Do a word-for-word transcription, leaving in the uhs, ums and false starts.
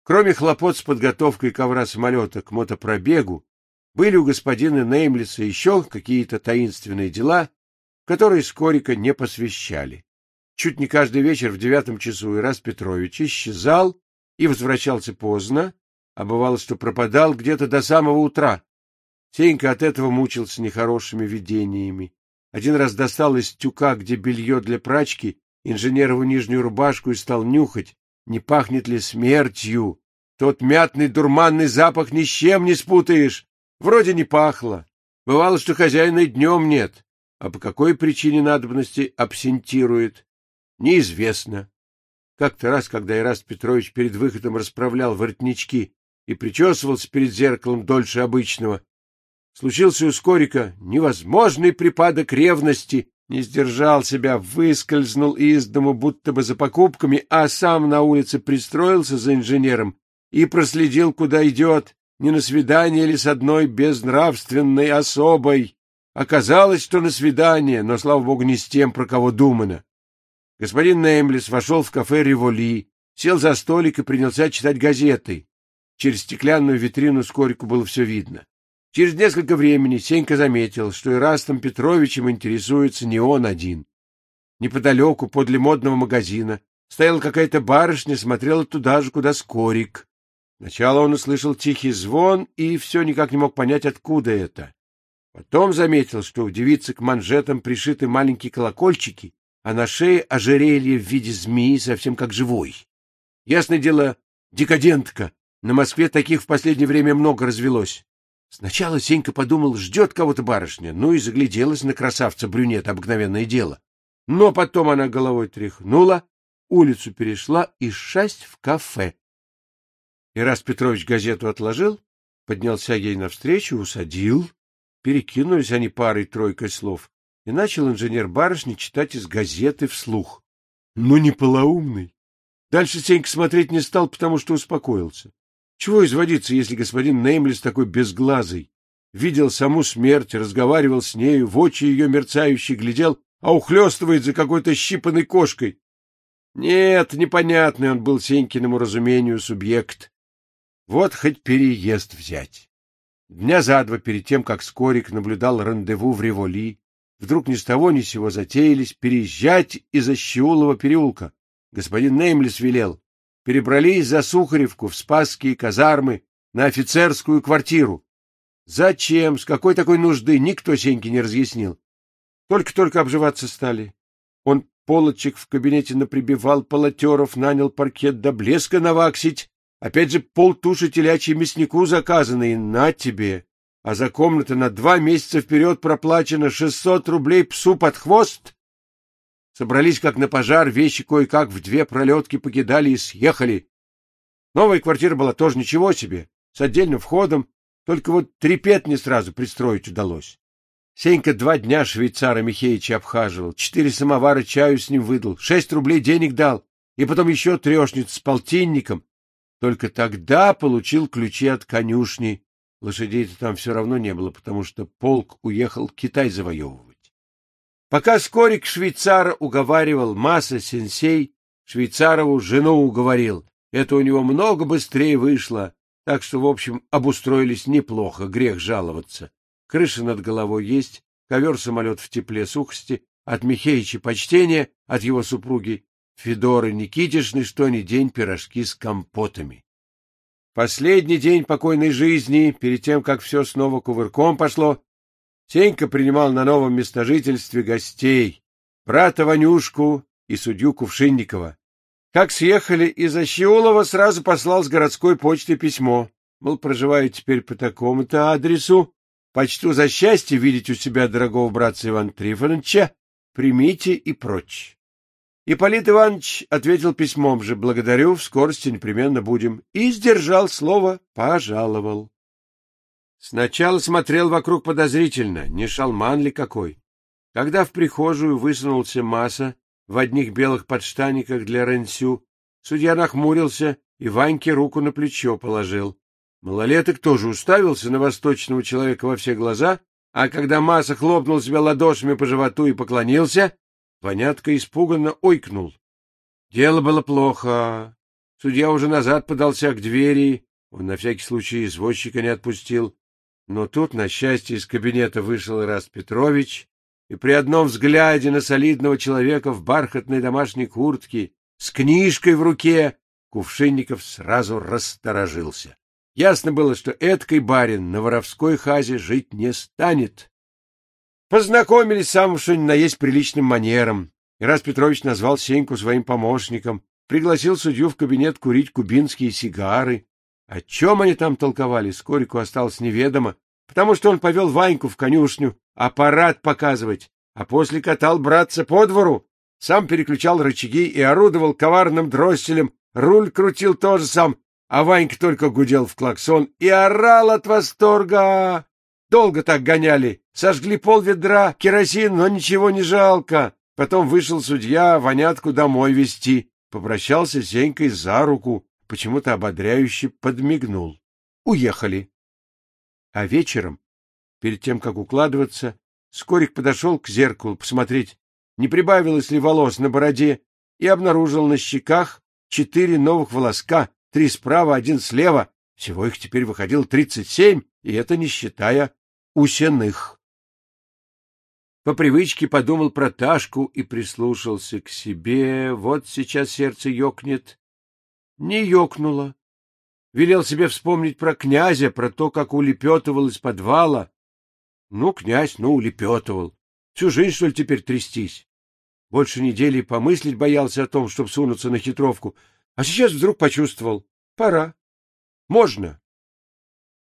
Кроме хлопот с подготовкой ковра-самолета к мотопробегу, были у господина Неймлиса еще какие-то таинственные дела, в которые Скорика не посвящали. Чуть не каждый вечер в девятом часу Ираст Петрович исчезал и возвращался поздно, а бывало, что пропадал где-то до самого утра. Сенька от этого мучился нехорошими видениями. Один раз достал из тюка, где белье для прачки, инженерову нижнюю рубашку и стал нюхать, не пахнет ли смертью. Тот мятный дурманный запах ни с чем не спутаешь. Вроде не пахло. Бывало, что хозяина и днем нет, а по какой причине надобности абсентирует, неизвестно. Как-то раз, когда Ираст Петрович перед выходом расправлял воротнички и причесывался перед зеркалом дольше обычного, случился у Скорика невозможный припадок ревности, не сдержал себя, выскользнул из дому будто бы за покупками, а сам на улице пристроился за инженером и проследил, куда идет, не на свидание ли с одной безнравственной особой. Оказалось, что на свидание, но, слава богу, не с тем, про кого думано. Господин Неймлис вошел в кафе «Риволи», сел за столик и принялся читать газеты. Через стеклянную витрину Скорику было все видно. Через несколько времени Сенька заметил, что Ирастом Петровичем интересуется не он один. Неподалеку, подле модного магазина, стояла какая-то барышня, смотрела туда же, куда Скорик. Сначала он услышал тихий звон и все никак не мог понять, откуда это. Потом заметил, что у девицы к манжетам пришиты маленькие колокольчики, а на шее ожерелье в виде змеи, совсем как живой. Ясное дело, декадентка. На Москве таких в последнее время много развелось. Сначала Сенька подумал, ждет кого-то барышня, ну и загляделась на красавца-брюнета, обыкновенное дело. Но потом она головой тряхнула, улицу перешла и шасть в кафе. Ираст Петрович газету отложил, поднялся ей навстречу, усадил. Перекинулись они парой-тройкой слов, и начал инженер барышни читать из газеты вслух. Ну, не полоумный. Дальше Сенька смотреть не стал, потому что успокоился. Чего изводиться, если господин Неймлис такой безглазый? Видел саму смерть, разговаривал с нею, в очи ее мерцающие глядел, а ухлёстывает за какой-то щипанной кошкой. Нет, непонятный он был Сенькиному разумению субъект. Вот хоть переезд взять. Дня за два перед тем, как Скорик наблюдал рандеву в Риволи, вдруг ни с того ни с сего затеялись переезжать из Ощеулова переулка. Господин Неймлис велел. Перебрались за Сухаревку в Спасские казармы на офицерскую квартиру. Зачем, с какой такой нужды, никто Сеньке не разъяснил. Только-только обживаться стали. Он полочек в кабинете наприбивал, полотеров нанял паркет до блеска наваксить. Опять же полтуши телячьей мяснику заказаны, и на тебе. А за комнату на два месяца вперед проплачено шестьсот рублей псу под хвост. Собрались как на пожар, вещи кое-как в две пролетки покидали и съехали. Новая квартира была тоже ничего себе, с отдельным входом, только вот трепет не сразу пристроить удалось. Сенька два дня швейцара Михеича обхаживал, четыре самовара чаю с ним выдал, шесть рублей денег дал, и потом еще трешниц с полтинником. Только тогда получил ключи от конюшни. Лошадей-то там все равно не было, потому что полк уехал Китай завоевывать. Пока Скорик швейцара уговаривал, Маса-сенсей швейцарову жену уговорил. Это у него много быстрее вышло, так что, в общем, обустроились неплохо, грех жаловаться. Крыша над головой есть, ковер-самолет в тепле сухости, от Михеича почтение, от его супруги Федоры Никитишны, что ни день пирожки с компотами. Последний день покойной жизни, перед тем, как все снова кувырком пошло, Сенька принимал на новом местожительстве гостей, брата Ванюшку и судью Кувшинникова. Как съехали из Ощеулова, сразу послал с городской почты письмо. Мол, проживаю теперь по такому-то адресу, почту за счастье видеть у себя дорогого братца Ивана Трифоновича, примите и прочь. Ипполит Иванович ответил письмом же: «Благодарю, в скорости непременно будем», и сдержал слово, пожаловал. Сначала смотрел вокруг подозрительно, не шалман ли какой. Когда в прихожую высунулся Маса в одних белых подштаниках для рэнсю, судья нахмурился и Ваньке руку на плечо положил. Малолеток тоже уставился на восточного человека во все глаза, а когда Маса хлопнул себя ладошами по животу и поклонился, Ванятка испуганно ойкнул. Дело было плохо. Судья уже назад подался к двери, он на всякий случай извозчика не отпустил. Но тут, на счастье, из кабинета вышел Ираст Петрович, и при одном взгляде на солидного человека в бархатной домашней куртке с книжкой в руке Кувшинников сразу расторожился. Ясно было, что эткой барин на воровской хазе жить не станет. Познакомились самым что ни на есть приличным манером. Ираст Петрович назвал Сеньку своим помощником, пригласил судью в кабинет курить кубинские сигары. О чем они там толковали, Скорику осталось неведомо, потому что он повел Ваньку в конюшню аппарат показывать, а после катал братца по двору, сам переключал рычаги и орудовал коварным дросселем, руль крутил тоже сам, а Ванька только гудел в клаксон и орал от восторга. Долго так гоняли, сожгли полведра керосин, но ничего не жалко. Потом вышел судья Ванятку домой везти, попрощался с Сенькой за руку, почему-то ободряюще подмигнул. Уехали. А вечером, перед тем, как укладываться, Скорик подошел к зеркалу посмотреть, не прибавилось ли волос на бороде, и обнаружил на щеках четыре новых волоска, три справа, один слева. Всего их теперь выходило тридцать семь, и это не считая усяных. По привычке подумал про Ташку и прислушался к себе. Вот сейчас сердце ёкнет. Не ёкнуло. Велел себе вспомнить про князя, про то, как улепетывал из подвала. Ну, князь, ну, улепетывал. Всю жизнь, что ли, теперь трястись? Больше недели помыслить боялся о том, чтобы сунуться на хитровку. А сейчас вдруг почувствовал. Пора. Можно.